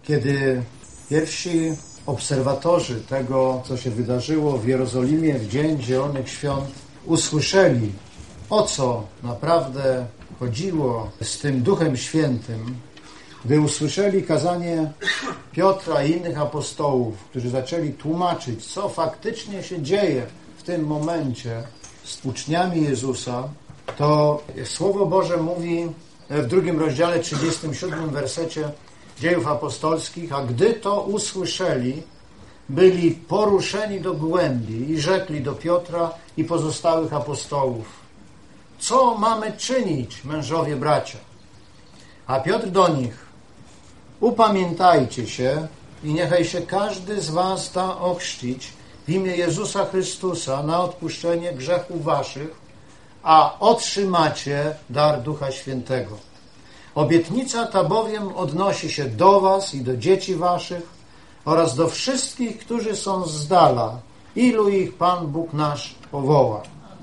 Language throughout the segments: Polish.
Kiedy pierwsi obserwatorzy tego, co się wydarzyło w Jerozolimie w Dzień Zielonych Świąt, usłyszeli, o co naprawdę chodziło z tym Duchem Świętym, gdy usłyszeli kazanie Piotra i innych apostołów, którzy zaczęli tłumaczyć, co faktycznie się dzieje w tym momencie z uczniami Jezusa, to Słowo Boże mówi w 2 rozdziale, 37 wersecie Dziejów Apostolskich: a gdy to usłyszeli, byli poruszeni do głębi i rzekli do Piotra i pozostałych apostołów: co mamy czynić, mężowie bracia? A Piotr do nich: upamiętajcie się i niechaj się każdy z was da ochrzcić w imię Jezusa Chrystusa na odpuszczenie grzechów waszych, a otrzymacie dar Ducha Świętego. Obietnica ta bowiem odnosi się do was i do dzieci waszych oraz do wszystkich, którzy są z dala, ilu ich Pan Bóg nasz powoła.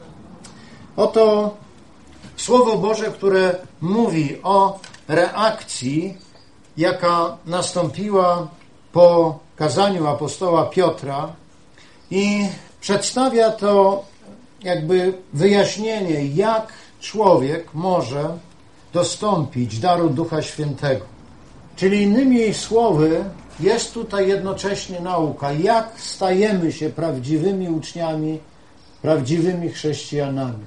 Oto Słowo Boże, które mówi o reakcji, jaka nastąpiła po kazaniu apostoła Piotra, i przedstawia to jakby wyjaśnienie, jak człowiek może dostąpić daru Ducha Świętego. Czyli innymi słowy, jest tutaj jednocześnie nauka, jak stajemy się prawdziwymi uczniami, prawdziwymi chrześcijanami.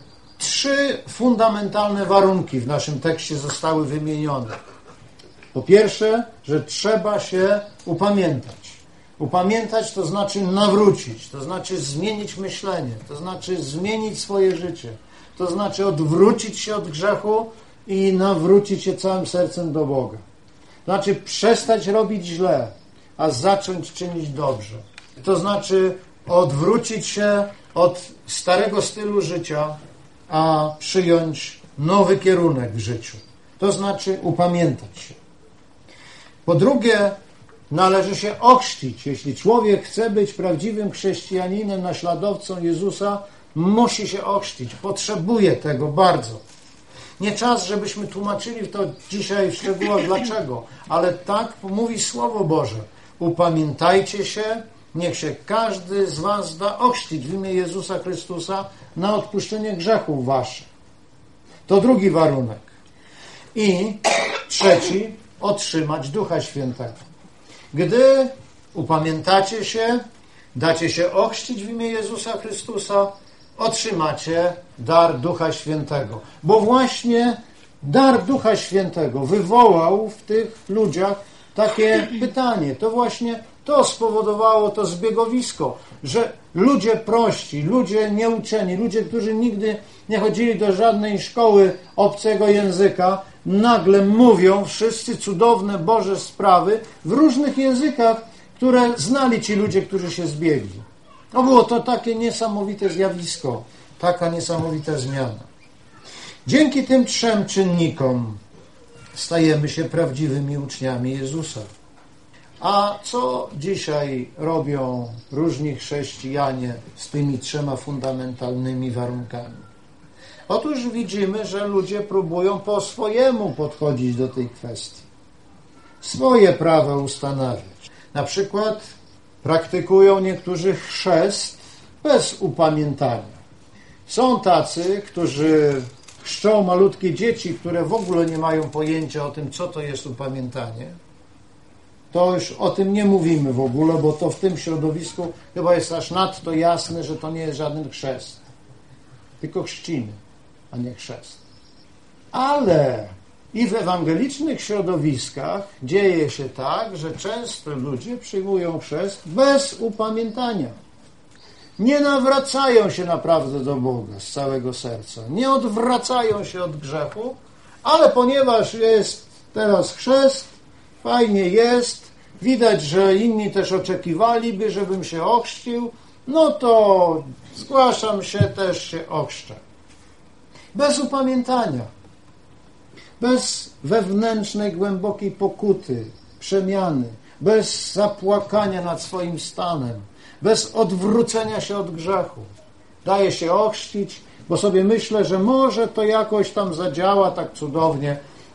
3 fundamentalne warunki w naszym tekście zostały wymienione. Po pierwsze, że trzeba się upamiętać. Upamiętać to znaczy nawrócić, to znaczy zmienić myślenie, to znaczy zmienić swoje życie, to znaczy odwrócić się od grzechu i nawrócić się całym sercem do Boga. To znaczy przestać robić źle, a zacząć czynić dobrze. To znaczy odwrócić się od starego stylu życia, a przyjąć nowy kierunek w życiu. To znaczy upamiętać się. Po drugie, należy się ochrzcić. Jeśli człowiek chce być prawdziwym chrześcijaninem, naśladowcą Jezusa, musi się ochrzcić. Potrzebuje tego bardzo. Nie czas, żebyśmy tłumaczyli to dzisiaj w szczegółach dlaczego, ale tak mówi Słowo Boże. Upamiętajcie się, niech się każdy z was da ochrzcić w imię Jezusa Chrystusa na odpuszczenie grzechów waszych. To drugi warunek. I trzeci, otrzymać Ducha Świętego. Gdy upamiętacie się, dacie się ochrzcić w imię Jezusa Chrystusa, otrzymacie dar Ducha Świętego. Bo właśnie dar Ducha Świętego wywołał w tych ludziach takie pytanie. To właśnie to spowodowało to zbiegowisko, że ludzie prości, ludzie nieuczeni, ludzie, którzy nigdy nie chodzili do żadnej szkoły obcego języka, nagle mówią wszyscy cudowne Boże sprawy w różnych językach, które znali ci ludzie, którzy się zbiegli. No było to takie niesamowite zjawisko, taka niesamowita zmiana. Dzięki tym 3 czynnikom stajemy się prawdziwymi uczniami Jezusa. A co dzisiaj robią różni chrześcijanie z tymi 3 fundamentalnymi warunkami? Otóż widzimy, że ludzie próbują po swojemu podchodzić do tej kwestii. Swoje prawa ustanawiać. Na przykład praktykują niektórzy chrzest bez upamiętania. Są tacy, którzy chrzczą malutkie dzieci, które w ogóle nie mają pojęcia o tym, co to jest upamiętanie. To już o tym nie mówimy w ogóle, bo to w tym środowisku chyba jest aż nadto jasne, że to nie jest żaden chrzest. Tylko chrzciny, a nie chrzest. Ale i w ewangelicznych środowiskach dzieje się tak, że często ludzie przyjmują chrzest bez upamiętania. Nie nawracają się naprawdę do Boga z całego serca. Nie odwracają się od grzechu, ale ponieważ jest teraz chrzest, fajnie jest, widać, że inni też oczekiwaliby, żebym się ochrzcił, no to zgłaszam się, też się ochrzczę. Bez upamiętania, bez wewnętrznej, głębokiej pokuty, przemiany, bez zapłakania nad swoim stanem, bez odwrócenia się od grzechu. Daję się ochrzcić, bo sobie myślę, że może to jakoś tam zadziała tak cudownie,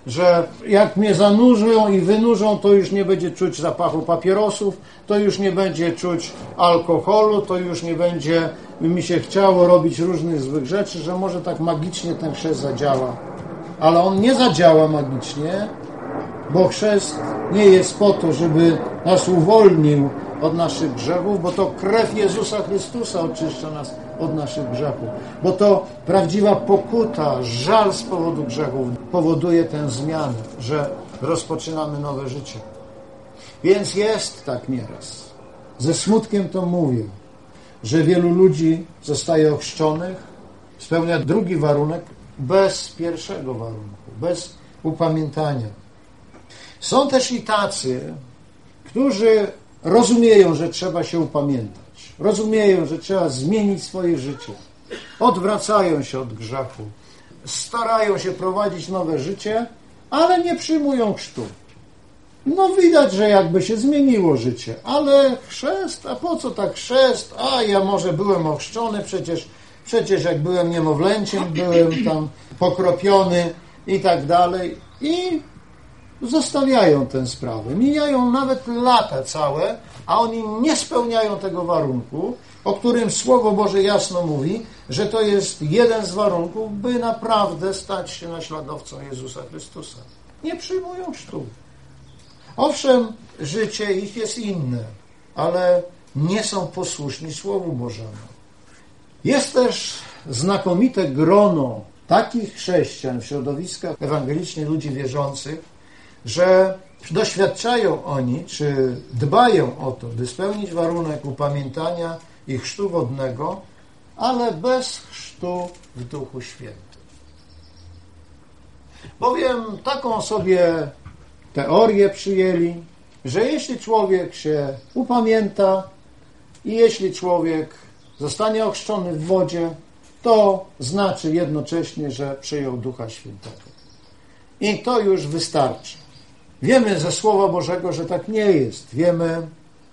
że jak mnie zanurzą i wynurzą, to już nie będzie czuć zapachu papierosów, to już nie będzie czuć alkoholu, to już nie będzie mi się chciało robić różnych złych rzeczy, że może tak magicznie ten chrzest zadziała. Ale on nie zadziała magicznie, bo chrzest nie jest po to, żeby nas uwolnił od naszych grzechów, bo to krew Jezusa Chrystusa oczyszcza nas od naszych grzechów, bo to prawdziwa pokuta, żal z powodu grzechów powoduje tę zmianę, że rozpoczynamy nowe życie. Więc jest tak nieraz. Ze smutkiem to mówię, że wielu ludzi zostaje ochrzczonych, spełnia drugi warunek bez pierwszego warunku, bez upamiętania. Są też i tacy, którzy rozumieją, że trzeba się upamiętać. Rozumieją, że trzeba zmienić swoje życie. Odwracają się od grzechu. Starają się prowadzić nowe życie, ale nie przyjmują chrztu. No widać, że jakby się zmieniło życie, ale chrzest, a po co tak chrzest? A ja może byłem ochrzczony, przecież jak byłem niemowlęciem, byłem tam pokropiony i tak dalej. I zostawiają tę sprawę. Mijają nawet lata całe, a oni nie spełniają tego warunku, o którym Słowo Boże jasno mówi, że to jest jeden z warunków, by naprawdę stać się naśladowcą Jezusa Chrystusa. Nie przyjmują chrztu. Owszem, życie ich jest inne, ale nie są posłuszni Słowu Bożemu. Jest też znakomite grono takich chrześcijan w środowiskach ewangelicznych, ludzi wierzących, że doświadczają oni, czy dbają o to, by spełnić warunek upamiętania i chrztu wodnego, ale bez chrztu w Duchu Świętym. Bowiem taką sobie teorię przyjęli, że jeśli człowiek się upamięta i jeśli człowiek zostanie ochrzczony w wodzie, to znaczy jednocześnie, że przyjął Ducha Świętego. I to już wystarczy. Wiemy ze Słowa Bożego, że tak nie jest. Wiemy,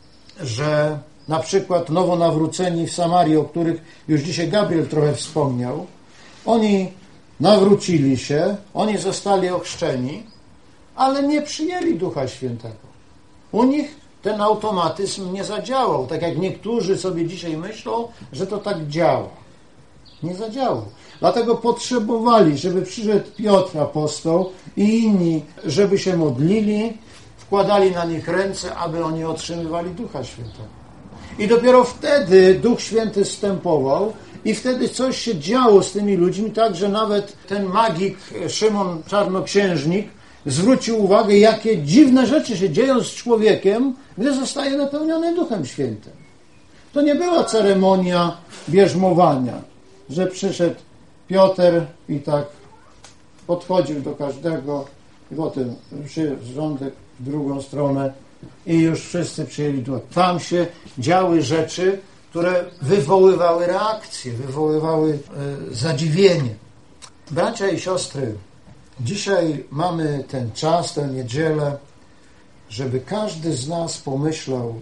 że na przykład nowonawróceni w Samarii, o których już dzisiaj Gabriel trochę wspomniał, oni nawrócili się, oni zostali ochrzczeni, ale nie przyjęli Ducha Świętego. U nich ten automatyzm nie zadziałał, tak jak niektórzy sobie dzisiaj myślą, że to tak działa. Nie zadziałał. Dlatego potrzebowali, żeby przyszedł Piotr apostoł i inni, żeby się modlili, wkładali na nich ręce, aby oni otrzymywali Ducha Świętego. I dopiero wtedy Duch Święty zstępował i wtedy coś się działo z tymi ludźmi, tak, że nawet ten magik Szymon Czarnoksiężnik zwrócił uwagę, jakie dziwne rzeczy się dzieją z człowiekiem, gdy zostaje napełniony Duchem Świętym. To nie była ceremonia bierzmowania, że przyszedł Piotr i tak podchodził do każdego i potem rządek w drugą stronę i już wszyscy przyjęli Ducha. Tam się działy rzeczy, które wywoływały reakcje, wywoływały zadziwienie. Bracia i siostry, dzisiaj mamy ten czas, tę niedzielę, żeby każdy z nas pomyślał,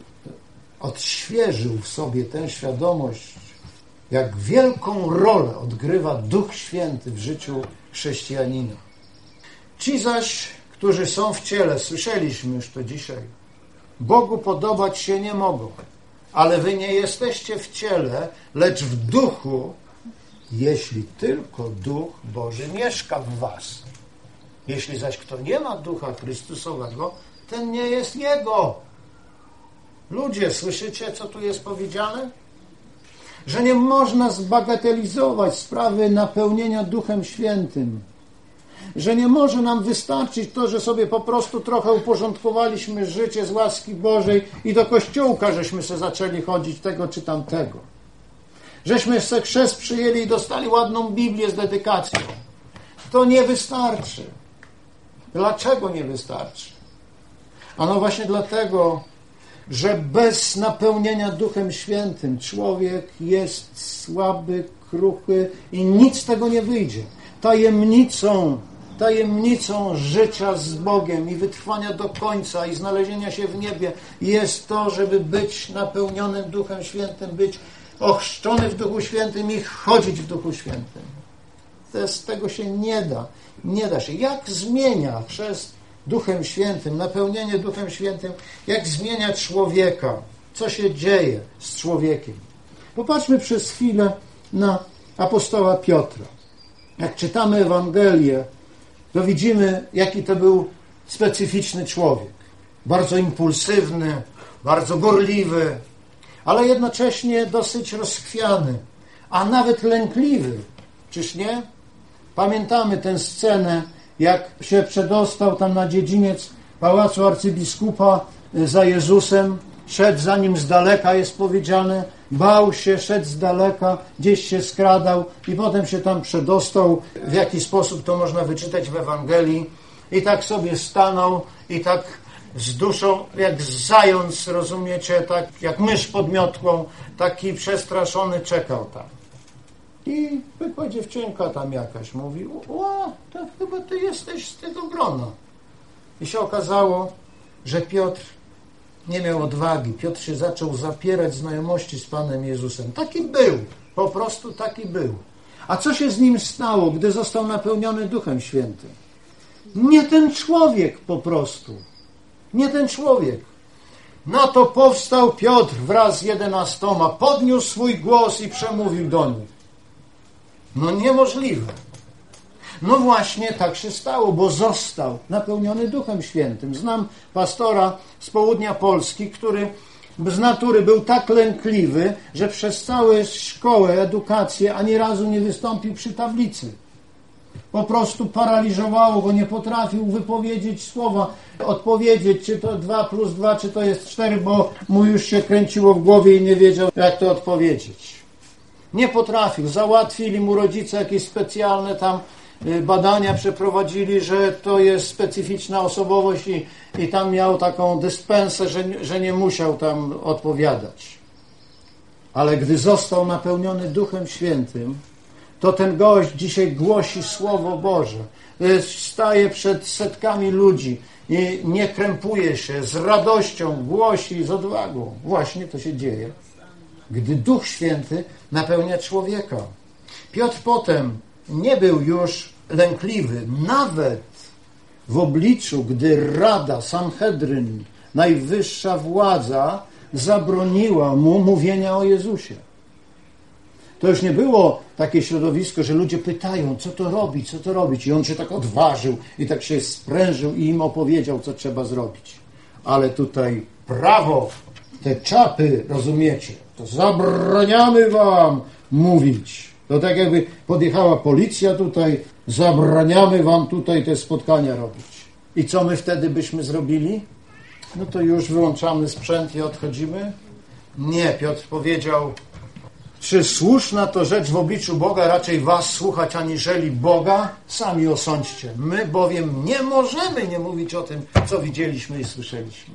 odświeżył w sobie tę świadomość, jak wielką rolę odgrywa Duch Święty w życiu chrześcijanina. Ci zaś, którzy są w ciele, słyszeliśmy już to dzisiaj, Bogu podobać się nie mogą, ale wy nie jesteście w ciele, lecz w duchu, jeśli tylko Duch Boży mieszka w was. Jeśli zaś kto nie ma Ducha Chrystusowego, ten nie jest Jego. Ludzie, słyszycie, co tu jest powiedziane? Że nie można zbagatelizować sprawy napełnienia Duchem Świętym. Że nie może nam wystarczyć to, że sobie po prostu trochę uporządkowaliśmy życie z łaski Bożej i do kościółka żeśmy se zaczęli chodzić tego czy tamtego. Żeśmy se chrzest przyjęli i dostali ładną Biblię z dedykacją. To nie wystarczy. Dlaczego nie wystarczy? Ano właśnie dlatego, że bez napełnienia Duchem Świętym człowiek jest słaby, kruchy i nic z tego nie wyjdzie. Tajemnicą życia z Bogiem i wytrwania do końca i znalezienia się w niebie jest to, żeby być napełnionym Duchem Świętym, być ochrzczony w Duchu Świętym i chodzić w Duchu Świętym. Tego się nie da. Nie da się. Jak zmienia chrzest Duchem Świętym, napełnienie Duchem Świętym, jak zmienia człowieka? Co się dzieje z człowiekiem? Popatrzmy przez chwilę na apostoła Piotra. Jak czytamy Ewangelię, to widzimy, jaki to był specyficzny człowiek. Bardzo impulsywny, bardzo gorliwy, ale jednocześnie dosyć rozchwiany, a nawet lękliwy. Czyż nie? Pamiętamy tę scenę, jak się przedostał tam na dziedziniec pałacu arcybiskupa za Jezusem, szedł za nim z daleka, jest powiedziane, bał się, szedł z daleka, gdzieś się skradał i potem się tam przedostał. W jaki sposób to można wyczytać w Ewangelii. I tak sobie stanął i tak z duszą, jak zając, rozumiecie, tak jak mysz pod miotłą, taki przestraszony czekał tam. I zwykła dziewczynka tam jakaś mówi, o, to chyba ty jesteś z tego grona. I się okazało, że Piotr nie miał odwagi. Piotr się zaczął zapierać znajomości z Panem Jezusem. Taki był, po prostu taki był. A co się z nim stało, gdy został napełniony Duchem Świętym? Nie ten człowiek po prostu. Nie ten człowiek. Na to powstał Piotr wraz z 11, podniósł swój głos i przemówił do nich. No niemożliwe. No właśnie tak się stało, bo został napełniony Duchem Świętym. Znam pastora z południa Polski, który z natury był tak lękliwy, że przez całą szkołę, edukację ani razu nie wystąpił przy tablicy. Po prostu paraliżowało go, nie potrafił wypowiedzieć słowa, odpowiedzieć, czy to 2 + 2, czy to jest 4, bo mu już się kręciło w głowie i nie wiedział, jak to odpowiedzieć. Nie potrafił. Załatwili mu rodzice jakieś specjalne tam badania, przeprowadzili, że to jest specyficzna osobowość i tam miał taką dyspensę, że nie musiał tam odpowiadać. Ale gdy został napełniony Duchem Świętym, to ten gość dzisiaj głosi Słowo Boże. Staje przed setkami ludzi i nie krępuje się, z radością głosi, z odwagą. Właśnie to się dzieje, gdy Duch Święty napełnia człowieka. Piotr potem nie był już lękliwy, nawet w obliczu, gdy Rada, Sanhedryn, najwyższa władza zabroniła mu mówienia o Jezusie. To już nie było takie środowisko, że ludzie pytają, co to robić. I on się tak odważył i tak się sprężył i im opowiedział, co trzeba zrobić. Ale tutaj prawo, te czapy, rozumiecie, to zabraniamy wam mówić. To tak jakby podjechała policja tutaj, zabraniamy wam tutaj te spotkania robić. I co my wtedy byśmy zrobili? No to już wyłączamy sprzęt i odchodzimy? Nie, Piotr powiedział, czy słuszna to rzecz w obliczu Boga raczej was słuchać aniżeli Boga? Sami osądźcie. My bowiem nie możemy nie mówić o tym, co widzieliśmy i słyszeliśmy.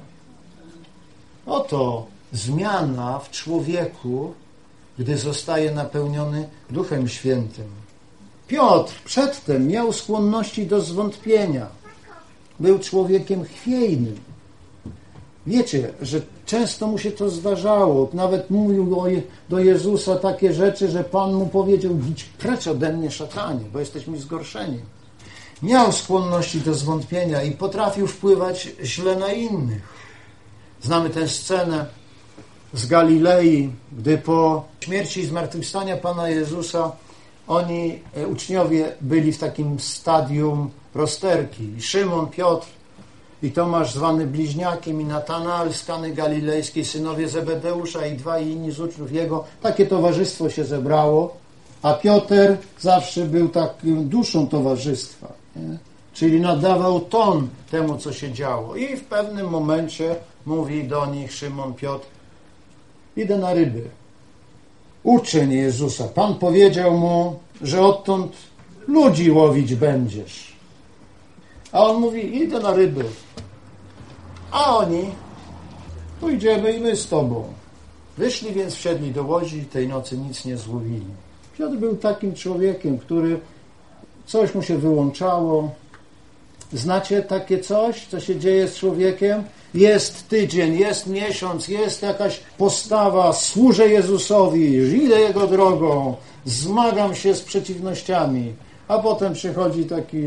Oto zmiana w człowieku, gdy zostaje napełniony Duchem Świętym. Piotr przedtem miał skłonności do zwątpienia. Był człowiekiem chwiejnym. Wiecie, że często mu się to zdarzało. Nawet mówił do Jezusa takie rzeczy, że Pan mu powiedział, idź precz ode mnie, szatanie, bo jesteś mi zgorszeni. Miał skłonności do zwątpienia i potrafił wpływać źle na innych. Znamy tę scenę z Galilei, gdy po śmierci i zmartwychwstania Pana Jezusa oni, uczniowie, byli w takim stadium rozterki. I Szymon, Piotr i Tomasz zwany bliźniakiem i Natanael z Kany Galilejskiej, synowie Zebedeusza i 2 inni z uczniów jego. Takie towarzystwo się zebrało, a Piotr zawsze był taką duszą towarzystwa, nie? Czyli nadawał ton temu, co się działo. I w pewnym momencie mówi do nich Szymon, Piotr, idę na ryby. Uczeń Jezusa. Pan powiedział mu, że odtąd ludzi łowić będziesz. A on mówi, idę na ryby. A oni, pójdziemy i my z tobą. Wyszli więc, wsiedli do łodzi i tej nocy nic nie złowili. Piotr był takim człowiekiem, który coś mu się wyłączało. Znacie takie coś, co się dzieje z człowiekiem? Jest tydzień, jest miesiąc, jest jakaś postawa, służę Jezusowi, idę Jego drogą, zmagam się z przeciwnościami, A potem przychodzi taki,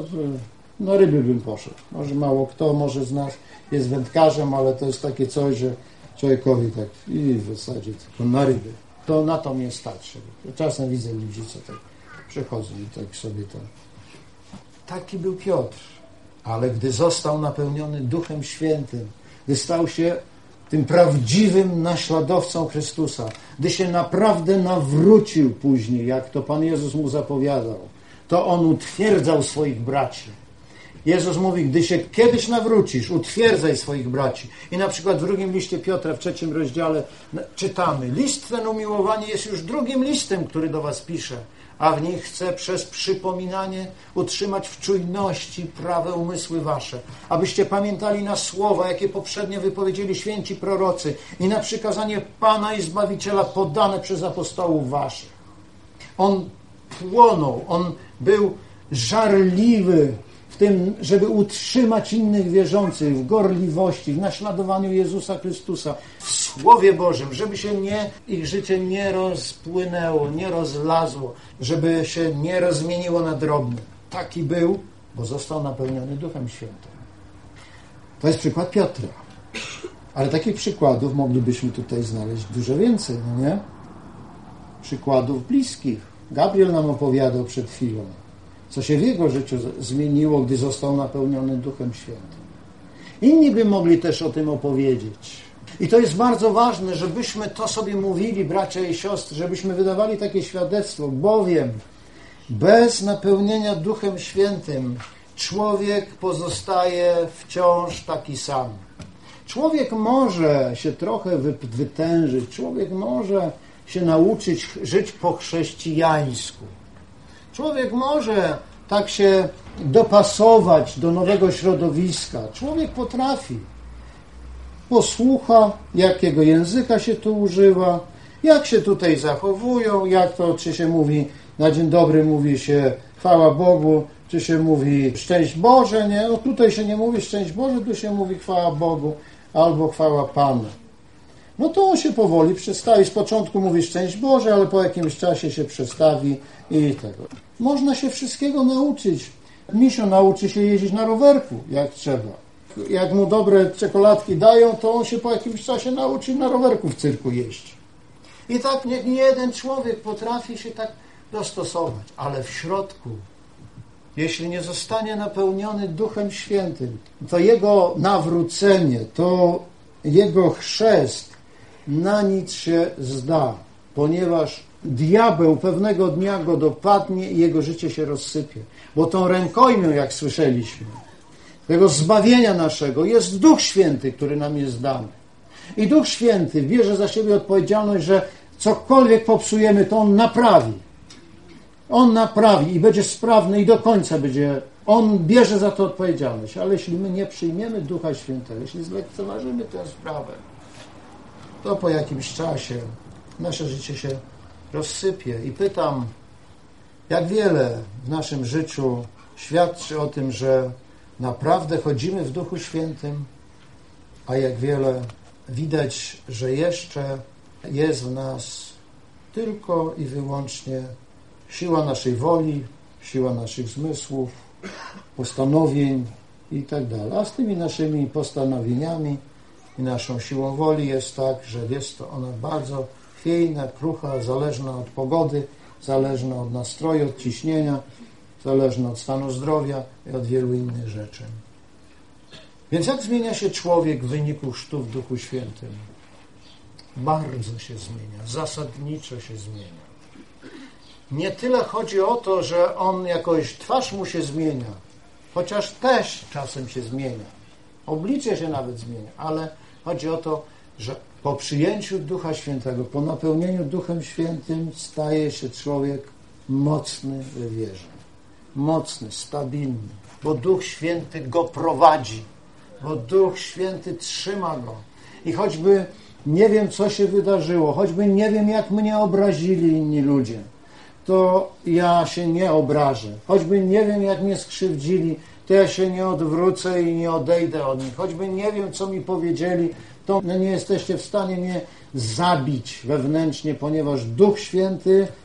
no ryby bym poszedł. Może mało kto, może z nas jest wędkarzem, ale to jest takie coś, że człowiekowi tak i w zasadzie tylko na ryby. To na to mnie starczy. Czasem widzę ludzi, co tak przychodzą i tak sobie to. Taki był Piotr. Ale gdy został napełniony Duchem Świętym, gdy stał się tym prawdziwym naśladowcą Chrystusa, gdy się naprawdę nawrócił później, jak to Pan Jezus mu zapowiadał, to on utwierdzał swoich braci. Jezus mówi, gdy się kiedyś nawrócisz, utwierdzaj swoich braci. I na przykład w drugim liście Piotra, w 3 rozdziale czytamy, list ten umiłowany jest już drugim listem, który do was pisze, a w nich chcę przez przypominanie utrzymać w czujności prawe umysły wasze, abyście pamiętali na słowa, jakie poprzednio wypowiedzieli święci prorocy i na przykazanie Pana i Zbawiciela podane przez apostołów waszych. On płonął, on był żarliwy w tym, żeby utrzymać innych wierzących w gorliwości, w naśladowaniu Jezusa Chrystusa, w Słowie Bożym, żeby się ich życie nie rozpłynęło, nie rozlazło, żeby się nie rozmieniło na drobne. Taki był, bo został napełniony Duchem Świętym. To jest przykład Piotra. Ale takich przykładów moglibyśmy tutaj znaleźć dużo więcej, no nie? Przykładów bliskich. Gabriel nam opowiadał przed chwilą, co się w jego życiu zmieniło, gdy został napełniony Duchem Świętym. Inni by mogli też o tym opowiedzieć. I to jest bardzo ważne, żebyśmy to sobie mówili, bracia i siostry, żebyśmy wydawali takie świadectwo, bowiem bez napełnienia Duchem Świętym człowiek pozostaje wciąż taki sam. Człowiek może się trochę wytężyć, człowiek może się nauczyć żyć po chrześcijańsku. Człowiek może tak się dopasować do nowego środowiska. Człowiek potrafi. Posłucha, jakiego języka się tu używa, jak się tutaj zachowują, jak to, czy się mówi na dzień dobry, mówi się chwała Bogu, czy się mówi szczęść Boże, nie? No tutaj się nie mówi szczęść Boże, tu się mówi chwała Bogu albo chwała Panu. No to on się powoli przestawi. Z początku mówi szczęść Boże, ale po jakimś czasie się przestawi i tego. Można się wszystkiego nauczyć. Misio nauczy się jeździć na rowerku, jak trzeba. Jak mu dobre czekoladki dają, to on się po jakimś czasie nauczy na rowerku w cyrku jeździć. I tak nie jeden człowiek potrafi się tak dostosować, ale w środku, jeśli nie zostanie napełniony Duchem Świętym, to jego nawrócenie, to jego chrzest na nic się zda, ponieważ diabeł pewnego dnia go dopadnie i jego życie się rozsypie. Bo tą rękojmią, jak słyszeliśmy, tego zbawienia naszego jest Duch Święty, który nam jest dany. I Duch Święty bierze za siebie odpowiedzialność, że cokolwiek popsujemy, to On naprawi. On naprawi i będzie sprawny i do końca będzie. On bierze za to odpowiedzialność. Ale jeśli my nie przyjmiemy Ducha Świętego, jeśli zlekceważymy tę sprawę, to po jakimś czasie nasze życie się rozsypie. I pytam, jak wiele w naszym życiu świadczy o tym, że naprawdę chodzimy w Duchu Świętym, a jak wiele widać, że jeszcze jest w nas tylko i wyłącznie siła naszej woli, siła naszych zmysłów, postanowień i tak dalej. A z tymi naszymi postanowieniami i naszą siłą woli jest tak, że jest to ona bardzo chwiejna, krucha, zależna od pogody, zależna od nastroju, od ciśnienia, zależna od stanu zdrowia i od wielu innych rzeczy. Więc jak zmienia się człowiek w wyniku chrztu w Duchu Świętym? Bardzo się zmienia, zasadniczo się zmienia. Nie tyle chodzi o to, że on jakoś, twarz mu się zmienia, chociaż też czasem się zmienia. Oblicze się nawet zmienia, ale chodzi o to, że po przyjęciu Ducha Świętego, po napełnieniu Duchem Świętym staje się człowiek mocny w wierze. Mocny, stabilny, bo Duch Święty go prowadzi, bo Duch Święty trzyma go. I choćby nie wiem, co się wydarzyło, choćby nie wiem, jak mnie obrazili inni ludzie, to ja się nie obrażę. Choćby nie wiem, jak mnie skrzywdzili, to ja się nie odwrócę i nie odejdę od nich. Choćby nie wiem, co mi powiedzieli, to nie jesteście w stanie mnie zabić wewnętrznie, ponieważ Duch Święty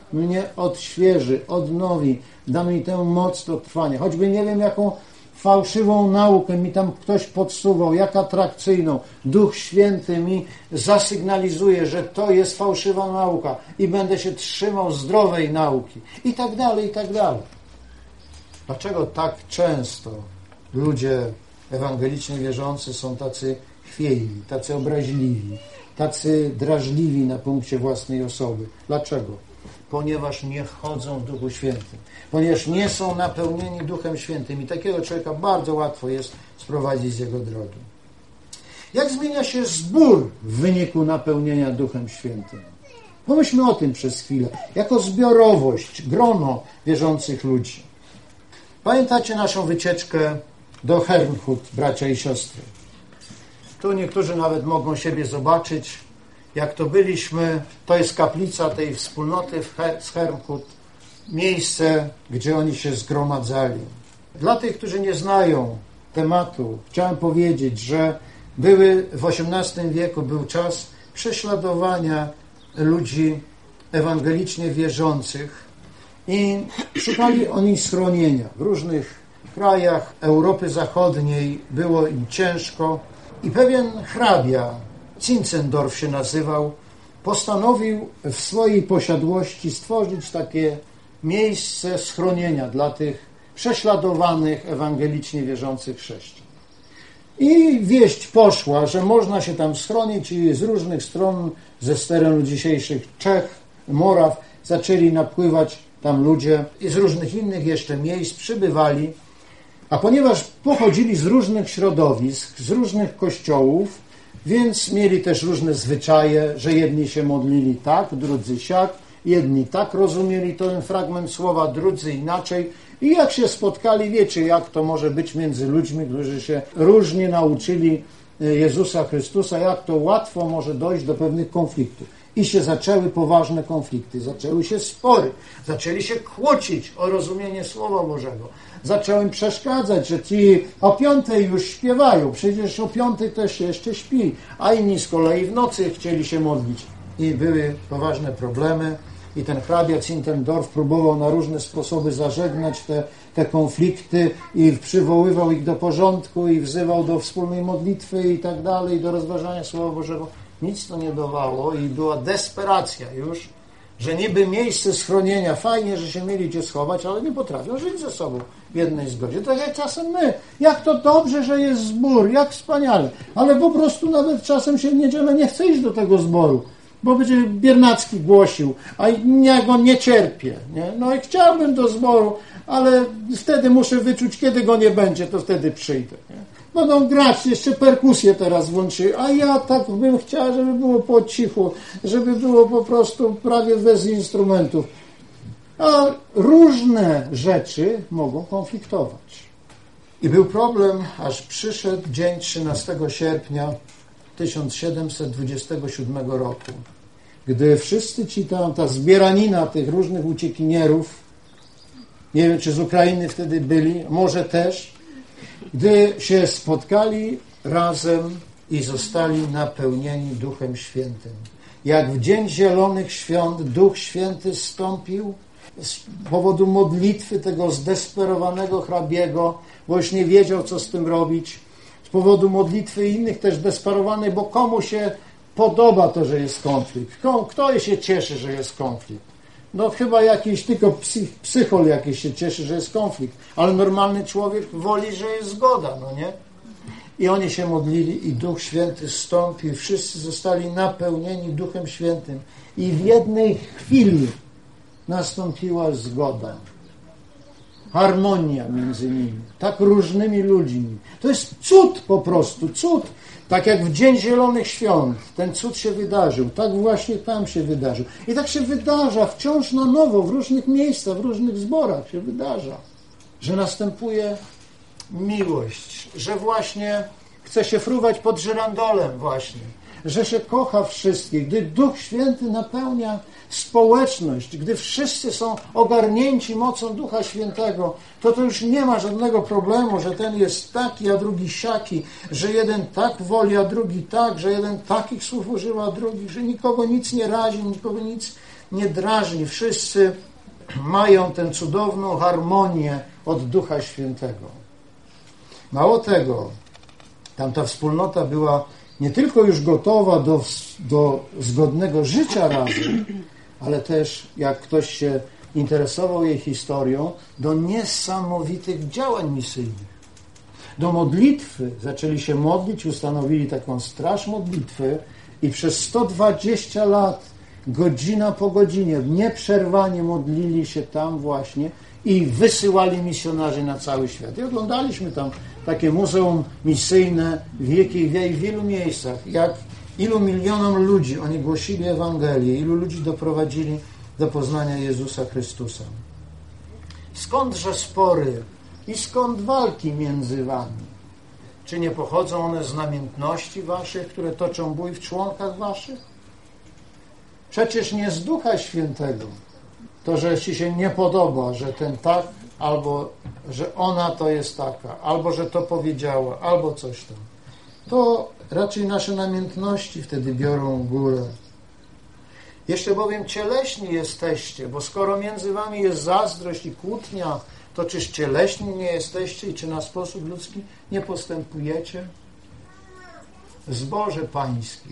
mnie odświeży, odnowi, da mi tę moc do trwania. Choćby nie wiem, jaką fałszywą naukę mi tam ktoś podsuwał, jak atrakcyjną. Duch Święty mi zasygnalizuje, że to jest fałszywa nauka i będę się trzymał zdrowej nauki. I tak dalej, i tak dalej. Dlaczego tak często ludzie ewangelicznie wierzący są tacy chwiejni, tacy obraźliwi, tacy drażliwi na punkcie własnej osoby? Dlaczego? Ponieważ nie chodzą w Duchu Świętym, ponieważ nie są napełnieni Duchem Świętym i takiego człowieka bardzo łatwo jest sprowadzić z jego drogi. Jak zmienia się zbór w wyniku napełnienia Duchem Świętym? Pomyślmy o tym przez chwilę, jako zbiorowość, grono wierzących ludzi. Pamiętacie naszą wycieczkę do Herrnhut, bracia i siostry? Tu niektórzy nawet mogą siebie zobaczyć, jak to byliśmy. To jest kaplica tej wspólnoty z Herrnhut, miejsce, gdzie oni się zgromadzali. Dla tych, którzy nie znają tematu, chciałem powiedzieć, że w XVIII wieku był czas prześladowania ludzi ewangelicznie wierzących i szukali oni schronienia. W różnych krajach Europy Zachodniej było im ciężko i pewien hrabia, Zinzendorf się nazywał, postanowił w swojej posiadłości stworzyć takie miejsce schronienia dla tych prześladowanych ewangelicznie wierzących chrześcijan. I wieść poszła, że można się tam schronić i z różnych stron, ze terenu dzisiejszych Czech, Moraw, zaczęli napływać tam ludzie i z różnych innych jeszcze miejsc przybywali. A ponieważ pochodzili z różnych środowisk, z różnych kościołów, więc mieli też różne zwyczaje, że jedni się modlili tak, drudzy siak, jedni tak rozumieli ten fragment słowa, drudzy inaczej. I jak się spotkali, wiecie, jak to może być między ludźmi, którzy się różnie nauczyli Jezusa Chrystusa, jak to łatwo może dojść do pewnych konfliktów. I się zaczęły poważne konflikty, zaczęły się spory, zaczęli się kłócić o rozumienie Słowa Bożego. Zaczęło im przeszkadzać, że ci o 5 już śpiewają, przecież o 5 też się jeszcze śpi, a inni z kolei w nocy chcieli się modlić. I były poważne problemy i ten hrabia Zinzendorf próbował na różne sposoby zażegnać te konflikty i przywoływał ich do porządku i wzywał do wspólnej modlitwy i tak dalej, do rozważania Słowa Bożego. Nic to nie dawało i była desperacja już, że niby miejsce schronienia, fajnie, że się mieli gdzie schować, ale nie potrafią żyć ze sobą w jednej zgodzie. Tak jak czasem my. Jak to dobrze, że jest zbór, jak wspaniale. Ale po prostu nawet czasem się w niedzielę nie chce iść do tego zboru, bo będzie Biernacki głosił, a ja go nie cierpię. Nie? No i chciałbym do zboru, ale wtedy muszę wyczuć, kiedy go nie będzie, to wtedy przyjdę. Nie? Będą grać, jeszcze perkusję teraz włączyli, a ja tak bym chciała, żeby było po cichu, żeby było po prostu prawie bez instrumentów. A różne rzeczy mogą konfliktować. I był problem, aż przyszedł dzień 13 sierpnia 1727 roku, gdy wszyscy ta zbieranina tych różnych uciekinierów, nie wiem, czy z Ukrainy wtedy byli, może też, gdy się spotkali razem i zostali napełnieni Duchem Świętym. Jak w dzień Zielonych Świąt Duch Święty zstąpił z powodu modlitwy tego zdesperowanego hrabiego, bo już nie wiedział, co z tym robić, z powodu modlitwy innych też desperowanych, bo komu się podoba to, że jest konflikt? Kto się cieszy, że jest konflikt? No chyba jakiś tylko psychol jakiś się cieszy, że jest konflikt, ale normalny człowiek woli, że jest zgoda, no nie? I oni się modlili i Duch Święty zstąpił, wszyscy zostali napełnieni Duchem Świętym i w jednej chwili nastąpiła zgoda, harmonia między nimi, tak różnymi ludźmi. To jest cud po prostu, cud. Tak jak w Dzień Zielonych Świąt ten cud się wydarzył, tak właśnie tam się wydarzył. I tak się wydarza wciąż na nowo, w różnych miejscach, w różnych zborach się wydarza, że następuje miłość, że właśnie chce się fruwać pod żyrandolem właśnie, że się kocha wszystkich. Gdy Duch Święty napełnia społeczność, gdy wszyscy są ogarnięci mocą Ducha Świętego, to już nie ma żadnego problemu, że ten jest taki, a drugi siaki, że jeden tak woli, a drugi tak, że jeden takich słów używa, a drugi, że nikogo nic nie razi, nikogo nic nie drażni. Wszyscy mają tę cudowną harmonię od Ducha Świętego. Mało tego, tamta wspólnota była nie tylko już gotowa do zgodnego życia razem, ale też, jak ktoś się interesował jej historią, do niesamowitych działań misyjnych. Do modlitwy. Zaczęli się modlić, ustanowili taką straż modlitwy i przez 120 lat, godzina po godzinie, nieprzerwanie modlili się tam właśnie i wysyłali misjonarzy na cały świat. I oglądaliśmy tam takie muzeum misyjne w wielu miejscach, jak ilu milionom ludzi oni głosili Ewangelię, ilu ludzi doprowadzili do poznania Jezusa Chrystusa. Skądże spory i skąd walki między wami? Czy nie pochodzą one z namiętności waszych, które toczą bój w członkach waszych? Przecież nie z Ducha Świętego. To, że ci się nie podoba, że ten tak, albo że ona to jest taka, albo że to powiedziała, albo coś tam. To raczej nasze namiętności wtedy biorą górę. Jeszcze bowiem cieleśni jesteście, bo skoro między wami jest zazdrość i kłótnia, to czyż cieleśni nie jesteście i czy na sposób ludzki nie postępujecie? W zborze pańskim.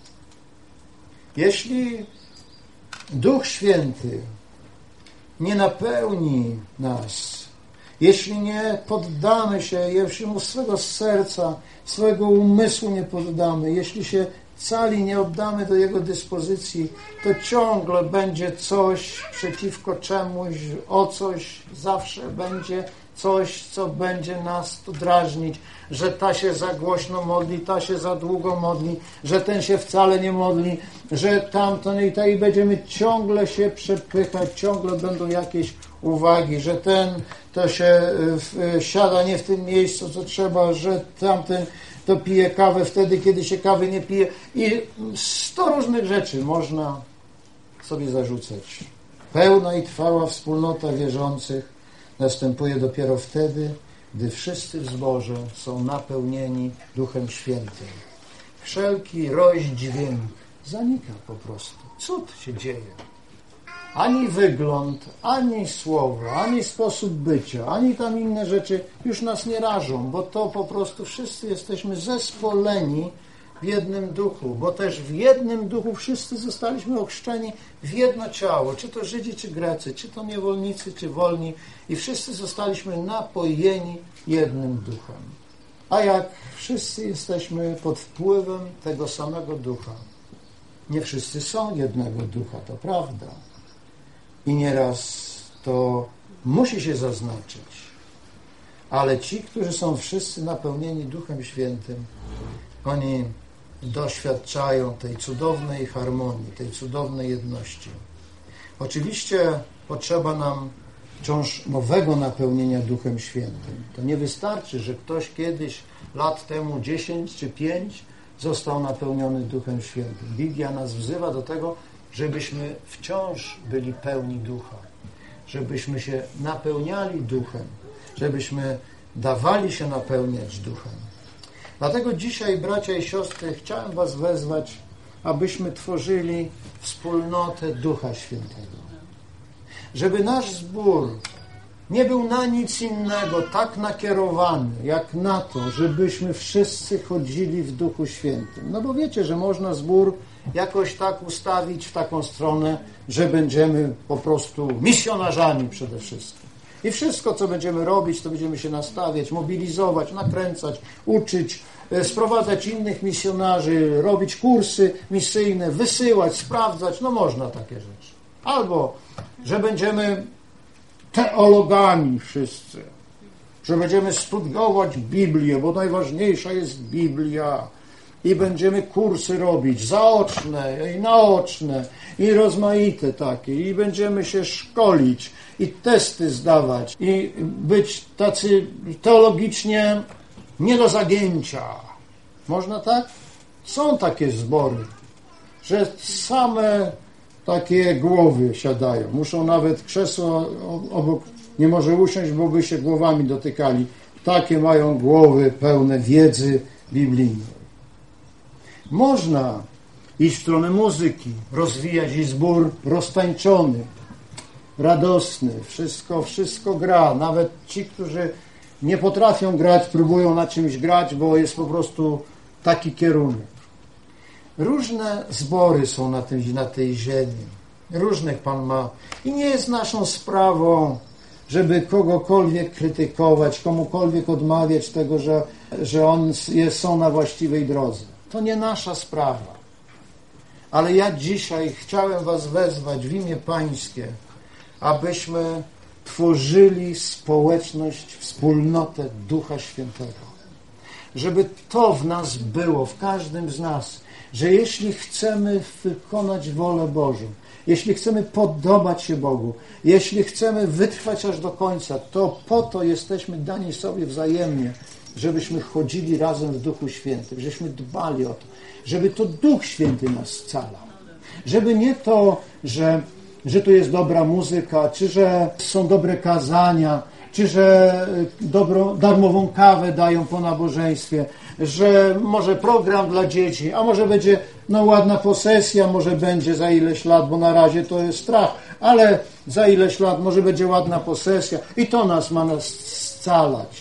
Jeśli Duch Święty nie napełni nas, jeśli nie poddamy się, jeśli mu swego serca, swojego umysłu nie poddamy, jeśli się cali nie oddamy do jego dyspozycji, to ciągle będzie coś przeciwko czemuś, o coś, zawsze będzie coś, co będzie nas tu drażnić, że ta się za głośno modli, ta się za długo modli, że ten się wcale nie modli, że tamten i będziemy ciągle się przepychać, ciągle będą jakieś uwagi, że ten to się siada nie w tym miejscu, co trzeba, że tamten to pije kawę wtedy, kiedy się kawy nie pije i 100 różnych rzeczy można sobie zarzucać. Pełna i trwała wspólnota wierzących następuje dopiero wtedy, gdy wszyscy w zborze są napełnieni Duchem Świętym. Wszelki rozdźwięk zanika po prostu. Cud się dzieje. Ani wygląd, ani słowo, ani sposób bycia, ani tam inne rzeczy już nas nie rażą, bo to po prostu wszyscy jesteśmy zespoleni w jednym duchu, bo też w jednym duchu wszyscy zostaliśmy ochrzczeni w jedno ciało, czy to Żydzi, czy Grecy, czy to niewolnicy, czy wolni i wszyscy zostaliśmy napojeni jednym duchem. A jak wszyscy jesteśmy pod wpływem tego samego ducha, nie wszyscy są jednego ducha, to prawda. I nieraz to musi się zaznaczyć. Ale ci, którzy są wszyscy napełnieni Duchem Świętym, oni doświadczają tej cudownej harmonii, tej cudownej jedności. Oczywiście potrzeba nam wciąż nowego napełnienia Duchem Świętym. To nie wystarczy, że ktoś kiedyś, lat temu 10 czy 5 został napełniony Duchem Świętym. Biblia nas wzywa do tego, żebyśmy wciąż byli pełni Ducha, żebyśmy się napełniali Duchem, żebyśmy dawali się napełniać Duchem. Dlatego dzisiaj, bracia i siostry, chciałem was wezwać, abyśmy tworzyli wspólnotę Ducha Świętego. Żeby nasz zbór nie był na nic innego tak nakierowany, jak na to, żebyśmy wszyscy chodzili w Duchu Świętym. No bo wiecie, że można zbór jakoś tak ustawić w taką stronę, że będziemy po prostu misjonarzami przede wszystkim. I wszystko, co będziemy robić, to będziemy się nastawiać, mobilizować, nakręcać, uczyć, sprowadzać innych misjonarzy, robić kursy misyjne, wysyłać, sprawdzać. No można takie rzeczy. Albo, że będziemy teologami wszyscy, że będziemy studiować Biblię, bo najważniejsza jest Biblia i będziemy kursy robić zaoczne i naoczne i rozmaite takie i będziemy się szkolić i testy zdawać i być tacy teologicznie nie do zagięcia. Można tak? Są takie zbory, że same takie głowy siadają. Muszą nawet krzesło obok, nie może usiąść, bo by się głowami dotykali. Takie mają głowy pełne wiedzy biblijnej. Można iść w stronę muzyki, rozwijać i zbór roztańczony, radosny, wszystko gra. Nawet ci, którzy nie potrafią grać, próbują na czymś grać, bo jest po prostu taki kierunek. Różne zbory są na tej ziemi. Różnych Pan ma. I nie jest naszą sprawą, żeby kogokolwiek krytykować, komukolwiek odmawiać tego, że są na właściwej drodze. To nie nasza sprawa. Ale ja dzisiaj chciałem was wezwać w imię Pańskie, abyśmy tworzyli społeczność, wspólnotę Ducha Świętego. Żeby to w nas było, w każdym z nas, że jeśli chcemy wykonać wolę Bożą, jeśli chcemy podobać się Bogu, jeśli chcemy wytrwać aż do końca, to po to jesteśmy dani sobie wzajemnie, żebyśmy chodzili razem w Duchu Świętym, żebyśmy dbali o to, żeby to Duch Święty nas scalał. Żeby nie to, że tu jest dobra muzyka, czy że są dobre kazania, czy że darmową kawę dają po nabożeństwie, że może program dla dzieci, a może będzie ładna posesja, może będzie za ileś lat, bo na razie to jest strach, ale za ileś lat może będzie ładna posesja i to ma nas scalać.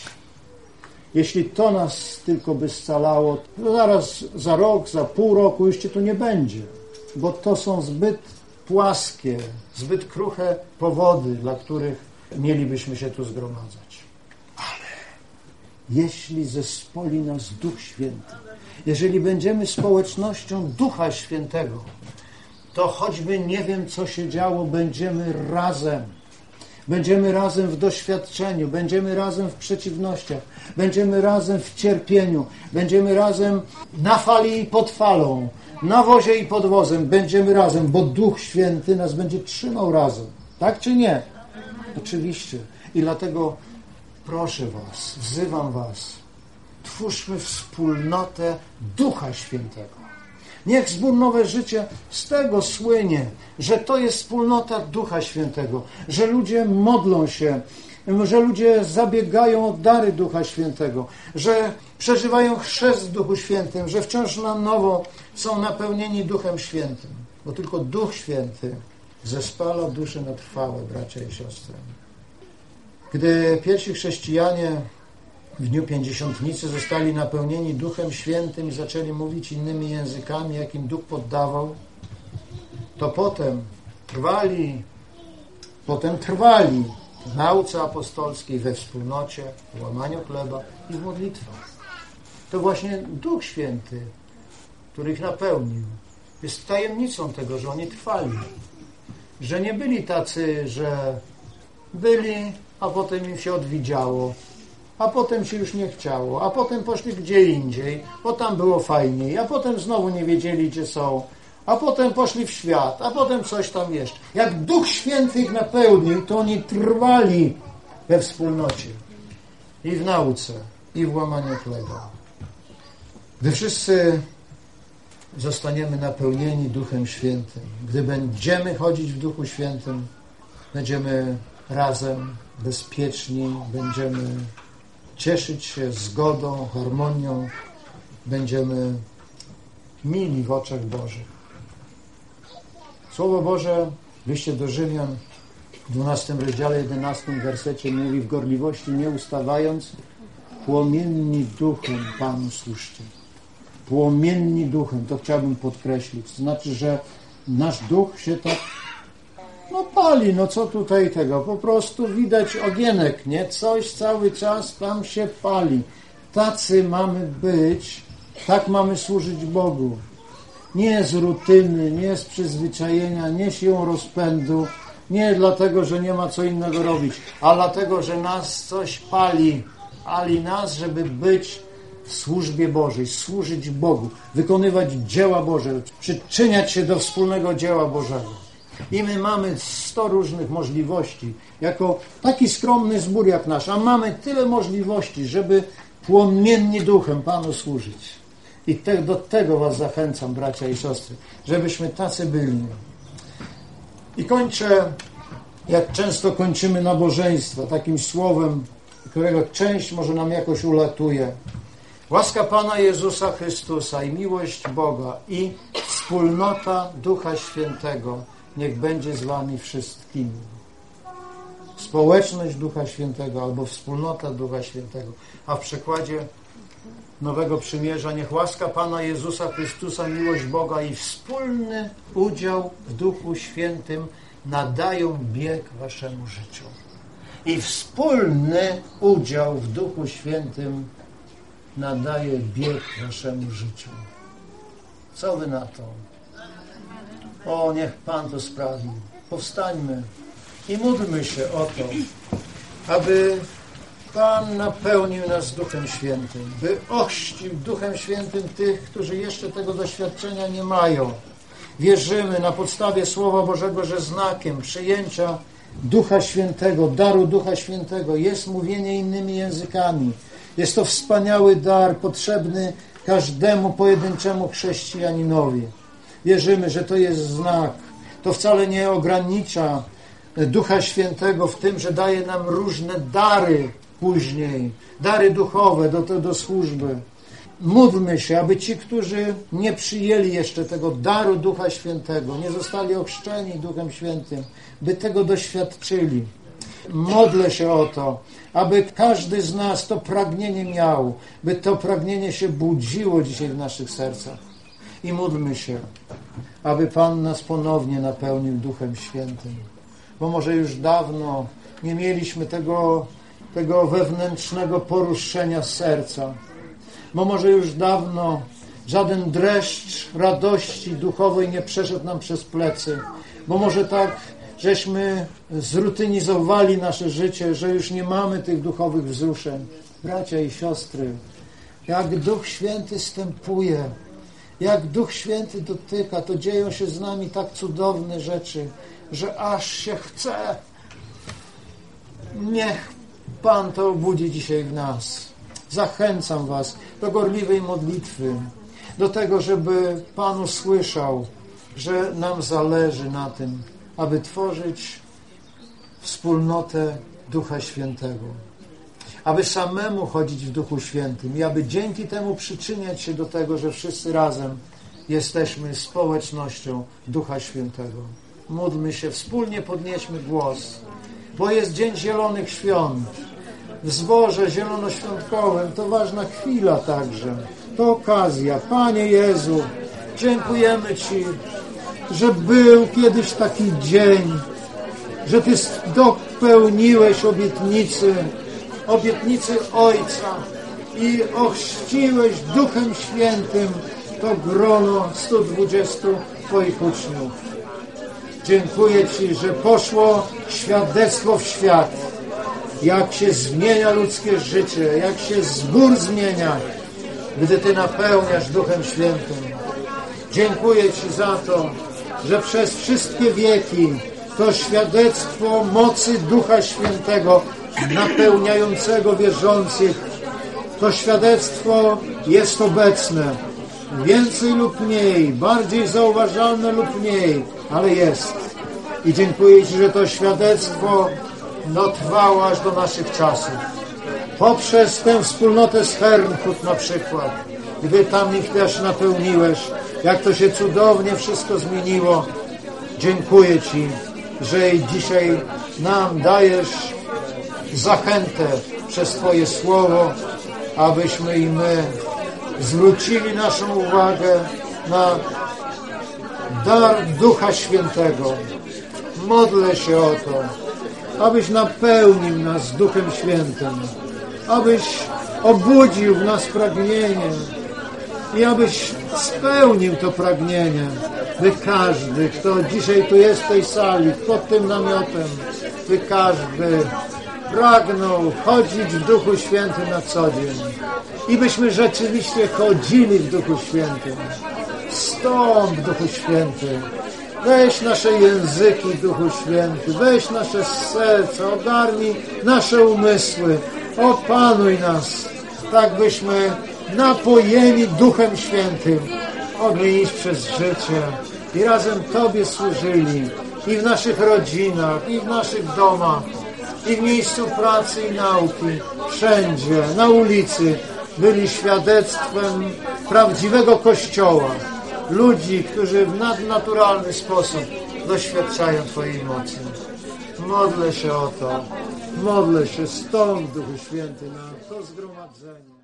Jeśli to nas tylko by scalało, to zaraz za rok, za pół roku już Cię tu nie będzie, bo to są zbyt płaskie, zbyt kruche powody, dla których mielibyśmy się tu zgromadzać. Ale jeśli zespoli nas Duch Święty, jeżeli będziemy społecznością Ducha Świętego, to choćby nie wiem, co się działo, będziemy razem. Będziemy razem w doświadczeniu, będziemy razem w przeciwnościach, będziemy razem w cierpieniu, będziemy razem na fali i pod falą, na wozie i pod wozem, będziemy razem, bo Duch Święty nas będzie trzymał razem. Tak czy nie? Oczywiście. I dlatego proszę was, wzywam was, twórzmy wspólnotę Ducha Świętego. Niech Zbór Nowe Życie z tego słynie, że to jest wspólnota Ducha Świętego, że ludzie modlą się, że ludzie zabiegają o dary Ducha Świętego, że przeżywają chrzest w Duchu Świętym, że wciąż na nowo są napełnieni Duchem Świętym, bo tylko Duch Święty zespala duszę na trwałe, bracia i siostry. Gdy pierwsi chrześcijanie w dniu Pięćdziesiątnicy zostali napełnieni Duchem Świętym i zaczęli mówić innymi językami, jakim Duch poddawał, to potem trwali w nauce apostolskiej, we wspólnocie, w łamaniu chleba i w modlitwach. To właśnie Duch Święty, który ich napełnił, jest tajemnicą tego, że oni trwali. Że nie byli tacy, że byli, a potem im się odwidziało, a potem się już nie chciało, a potem poszli gdzie indziej, bo tam było fajniej, a potem znowu nie wiedzieli, gdzie są, a potem poszli w świat, a potem coś tam jeszcze. Jak Duch Święty ich napełnił, to oni trwali we wspólnocie i w nauce, i w łamaniu chleba. Gdy wszyscy zostaniemy napełnieni Duchem Świętym, gdy będziemy chodzić w Duchu Świętym, będziemy razem, bezpieczni, będziemy cieszyć się zgodą, harmonią, będziemy mili w oczach Bożych. Słowo Boże w liście do Rzymian w 12 rozdziale 11 wersecie mówi: w gorliwości nie ustawając, płomienni duchem Panu służcie. Płomienni duchem, to chciałbym podkreślić. To znaczy, że nasz duch się tak pali, co tutaj tego, po prostu widać ogienek, nie? Coś cały czas tam się pali. Tacy mamy być, tak mamy służyć Bogu. Nie z rutyny, nie z przyzwyczajenia, nie siłą rozpędu, nie dlatego, że nie ma co innego robić, a dlatego, że nas coś pali nas, żeby być w służbie Bożej, służyć Bogu, wykonywać dzieła Boże, przyczyniać się do wspólnego dzieła Bożego. I my mamy 100 różnych możliwości, jako taki skromny zbór jak nasz, a mamy tyle możliwości, żeby płomiennie duchem Panu służyć. I do tego was zachęcam, bracia i siostry, żebyśmy tacy byli. I kończę, jak często kończymy nabożeństwa, takim słowem, którego część może nam jakoś ulatuje. Łaska Pana Jezusa Chrystusa i miłość Boga i wspólnota Ducha Świętego niech będzie z wami wszystkimi. Społeczność Ducha Świętego albo wspólnota Ducha Świętego. A w przekładzie Nowego Przymierza niech łaska Pana Jezusa Chrystusa, miłość Boga i wspólny udział w Duchu Świętym nadają bieg waszemu życiu. I wspólny udział w Duchu Świętym nadaje bieg waszemu życiu. Co wy na to? O, niech Pan to sprawi. Powstańmy i módlmy się o to, aby Pan napełnił nas Duchem Świętym, by ochrzcił Duchem Świętym tych, którzy jeszcze tego doświadczenia nie mają. Wierzymy na podstawie Słowa Bożego, że znakiem przyjęcia Ducha Świętego, daru Ducha Świętego jest mówienie innymi językami. Jest to wspaniały dar, potrzebny każdemu pojedynczemu chrześcijaninowi. Wierzymy, że to jest znak. To wcale nie ogranicza Ducha Świętego w tym, że daje nam różne dary później, dary duchowe do służby. Módlmy się, aby ci, którzy nie przyjęli jeszcze tego daru Ducha Świętego, nie zostali ochrzczeni Duchem Świętym, by tego doświadczyli. Modlę się o to, aby każdy z nas to pragnienie miał, by to pragnienie się budziło dzisiaj w naszych sercach. I módlmy się, aby Pan nas ponownie napełnił Duchem Świętym. Bo może już dawno nie mieliśmy tego wewnętrznego poruszenia serca. Bo może już dawno żaden dreszcz radości duchowej nie przeszedł nam przez plecy. Bo może tak żeśmy zrutynizowali nasze życie, że już nie mamy tych duchowych wzruszeń. Bracia i siostry, jak Duch Święty zstępuje, jak Duch Święty dotyka, to dzieją się z nami tak cudowne rzeczy, że aż się chce. Niech Pan to obudzi dzisiaj w nas. Zachęcam was do gorliwej modlitwy, do tego, żeby Pan usłyszał, że nam zależy na tym, aby tworzyć wspólnotę Ducha Świętego, aby samemu chodzić w Duchu Świętym i aby dzięki temu przyczyniać się do tego, że wszyscy razem jesteśmy społecznością Ducha Świętego. Módlmy się, wspólnie podnieśmy głos, bo jest Dzień Zielonych Świąt. W zborze zielonoświątkowym to ważna chwila także. To okazja. Panie Jezu, dziękujemy Ci, że był kiedyś taki dzień, że Ty dopełniłeś obietnicy Ojca i ochrzciłeś Duchem Świętym to grono 120 Twoich uczniów. Dziękuję Ci, że poszło świadectwo w świat, jak się zmienia ludzkie życie, jak się zbór zmienia, gdy Ty napełniasz Duchem Świętym. Dziękuję Ci za to, że przez wszystkie wieki to świadectwo mocy Ducha Świętego napełniającego wierzących, to świadectwo jest obecne. Więcej lub mniej, bardziej zauważalne lub mniej, ale jest. I dziękuję Ci, że to świadectwo trwało aż do naszych czasów. Poprzez tę wspólnotę z Herrnhut na przykład, gdy tam ich też napełniłeś, jak to się cudownie wszystko zmieniło. Dziękuję Ci, że dzisiaj nam dajesz zachętę przez Twoje Słowo, abyśmy i my zwrócili naszą uwagę na dar Ducha Świętego. Modlę się o to, abyś napełnił nas Duchem Świętym, abyś obudził w nas pragnienie i abyś spełnił to pragnienie, by każdy, kto dzisiaj tu jest w tej sali, pod tym namiotem, by każdy pragnął chodzić w Duchu Świętym na co dzień i byśmy rzeczywiście chodzili w Duchu Świętym. Wstąp, Duchu Święty, weź nasze języki, Duchu Święty, weź nasze serca, ogarnij nasze umysły, opanuj nas, tak byśmy napojeni Duchem Świętym mogli iść przez życie i razem Tobie służyli i w naszych rodzinach, i w naszych domach, i w miejscu pracy i nauki, wszędzie, na ulicy byli świadectwem prawdziwego Kościoła, ludzi, którzy w nadnaturalny sposób doświadczają Twojej mocy. Modlę się o to. Modlę się stąd, Duchu Święty, na to zgromadzenie.